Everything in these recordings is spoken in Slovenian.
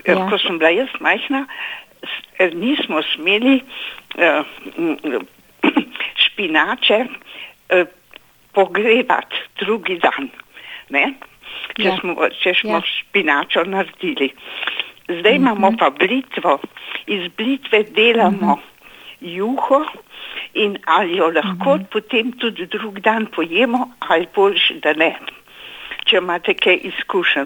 ko sem bila jaz majhna, nismo smeli špinače pogrebati drugi dan, ne? Če smo špinačo naredili. Zdaj imamo pa blitvo. Iz blitve delamo juho in ali jo lahko potem tudi drug dan pojemo, ali boljše, da ne. Če imate kaj izkušenj.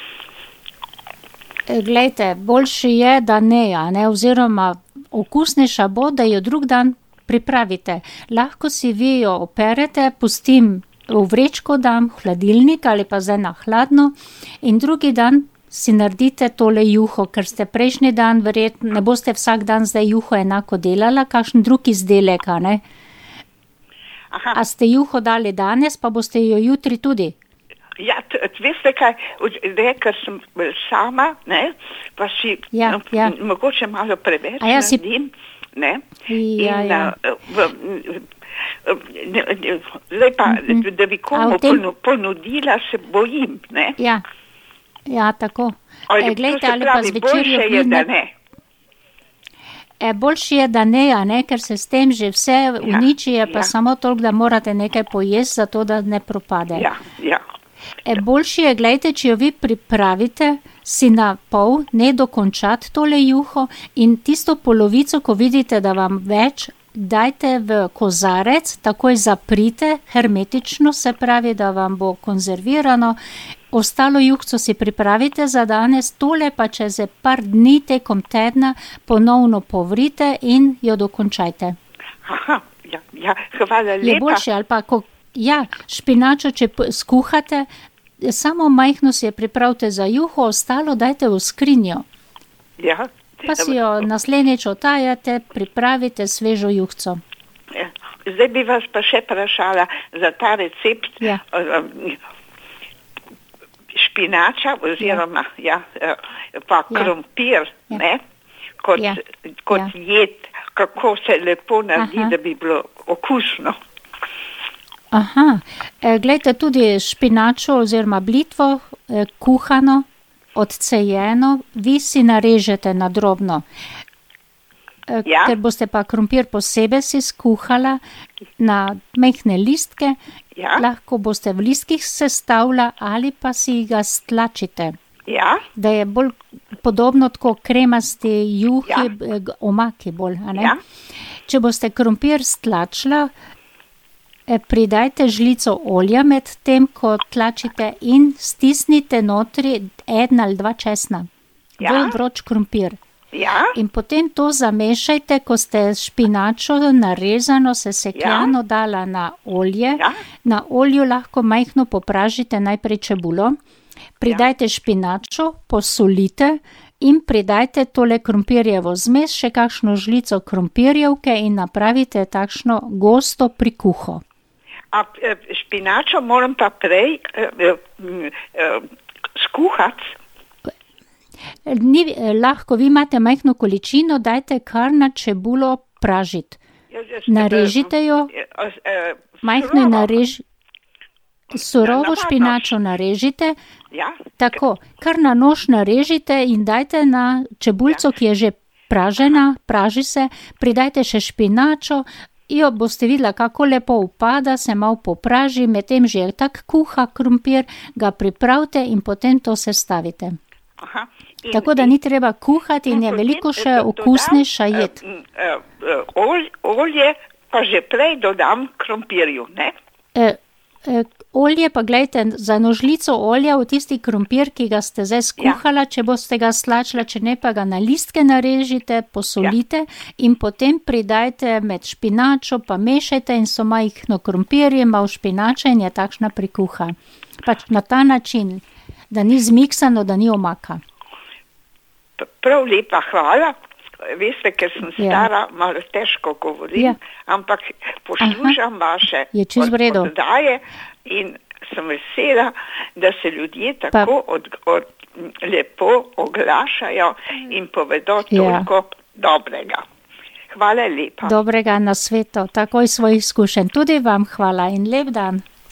Glejte, boljše je, da ne, oziroma okusnejša bo, da jo drug dan pripravite. Lahko si vi jo operete, pustim v vrečko dam, v hladilnik ali pa zdaj na hladno in drugi dan si naredite tole juho, ker ste prejšnji dan verjetno, ne boste vsak dan zdaj juho enako delala, kakšen drug izdelek, a ne? Aha. A ste juho dali danes, pa boste jo jutri tudi? Ja, veste kaj, ker sem sama, ne, pa si mogoče malo preveč naredim, ne, zdaj pa, da bi komu ponudila, se bojim, ne. Ja, tako. Glejte, ali pa zvečer je, da ne. Boljše je, da ne, ker se s tem že vse uniči, je pa samo toliko, da morate nekaj pojesti, zato da ne propade. Boljše je, glejte, če jo vi pripravite, si na pol, ne dokončati tole juho in tisto polovico, ko vidite, da vam več, dajte v kozarec, takoj zaprite, hermetično, se pravi, da vam bo konzervirano. Ostalo juhco si pripravite za danes, tole pa čez par dni tekom tedna ponovno povrite in jo dokončajte. Aha, hvala lepa. Je boljše, ali pa špinačo, če skuhate, samo majhno si je pripravite za juho, ostalo dajte v skrinjo. Pa si jo naslednjič otajate, pripravite svežo juhco. Zdaj bi vas pa še vprašala za ta recept špinača oziroma pa krompir, ne, kot jed, kako se lepo naredi, da bi bilo okusno. Glejte, tudi špinačo oziroma blitvo, kuhano, odcejeno, vi si narežete na drobno. Ker boste pa krompir posebej si skuhala na majhne listke, lahko boste v listkih sestavila ali pa si ga stlačite. Da je bolj podobno tako kremasti juhi, omaki bolj, a ne? Če boste krompir stlačila, pridajte žlico olja med tem, ko tlačite in stisnite notri 1 ali 2 česna. Bolj vroč krompir. In potem to zamešajte, ko ste špinačo narezano, sesekljano dala na olje. Na olju lahko majhno popražite najprej čebulo, pridajte špinačo, posolite in pridajte tole krompirjevo zmes, še kakšno žlico krompirjevke in napravite takšno gosto prikuho. A špinačo moram pa prej skuhati? Lahko, vi imate majhno količino, dajte kar na čebulo pražiti. Narežite jo, majhno surovo špinačo narežite, tako, kar na nož narežite in dajte na čebulco, ki je že pražena, praži se, pridajte še špinačo, jo boste videla, kako lepo upada, se malo popraži, medtem že je tak kuha krompir, ga pripravite in potem to sestavite. Tako da ni treba kuhati in je veliko še okusnejša jed. Olje pa že prej dodam krompirju, ne? Olje pa gledajte, za nožlico olja v tisti krompir, ki ga ste zdaj skuhala, če boste ga stlačila, če ne pa ga na listke narežite, posolite in potem pridajte med špinačo, pa mešajte in so majhno krompirje, malo špinača in je takšna prikuha. Pač na ta način, da ni zmiksano, da ni omaka. Prav lepa, hvala. Veste, ker sem stara, malo težko govorim, ampak poslušam vaše oddaje in sem vesela, da se ljudje tako lepo oglašajo in povedo toliko dobrega. Hvala lepa. Dobrega na svetu, takoj svojih izkušenj. Tudi vam hvala in lep dan.